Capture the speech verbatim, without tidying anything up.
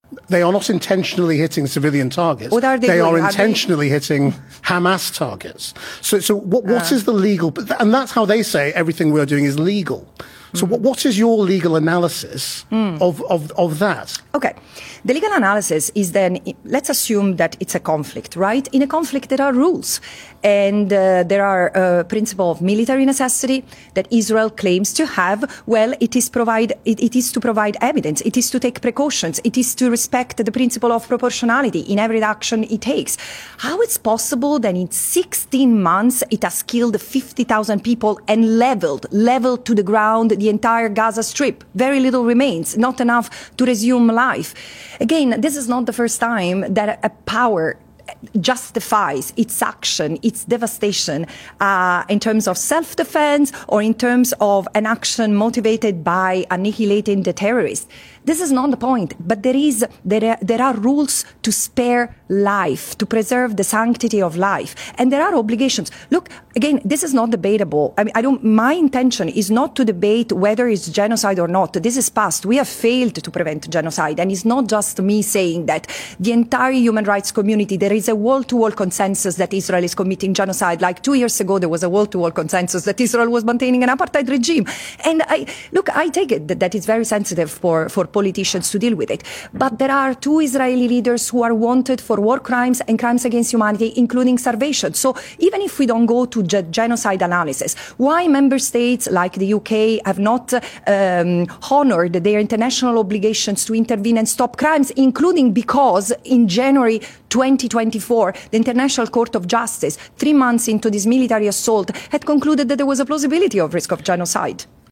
They are not intentionally hitting civilian targets. What are they They doing? are Are intentionally they... hitting Hamas targets. So, so what, what uh. is the legal... And that's how they say everything we're doing is legal. So mm. what, what is your legal analysis mm. of, of, of that? Okay. The legal analysis is then, let's assume that it's a conflict, right? In a conflict, there are rules. And uh, there are a principle of military necessity that Israel claims to have. Well, it is provide it, it is to provide evidence. It is to take precautions. It is to respect the principle of proportionality in every action it takes. How it's possible that in sixteen months it has killed fifty thousand people and leveled, leveled to the ground the entire Gaza Strip? Very little remains, not enough to resume life. Again, this is not the first time that a power justifies its action, its devastation, uh, in terms of self-defense or in terms of an action motivated by annihilating the terrorists. This is not the point, but there is there are, there are rules to spare life, to preserve the sanctity of life, and there are obligations. Look, again, this is not debatable. I mean, I don't. My intention is not to debate whether it's genocide or not. This is past. We have failed to prevent genocide, and it's not just me saying that. The entire human rights community, there is a wall-to-wall consensus that Israel is committing genocide. Like two years ago, there was a wall-to-wall consensus that Israel was maintaining an apartheid regime. And I look, I take it that, that it's very sensitive for for politicians to deal with it. But there are two Israeli leaders who are wanted for war crimes and crimes against humanity, including starvation. So even if we don't go to ge- genocide analysis, why member states like the U K have not um, honored their international obligations to intervene and stop crimes, including because in January twenty twenty-four, the International Court of Justice, three months into this military assault, had concluded that there was a plausibility of risk of genocide.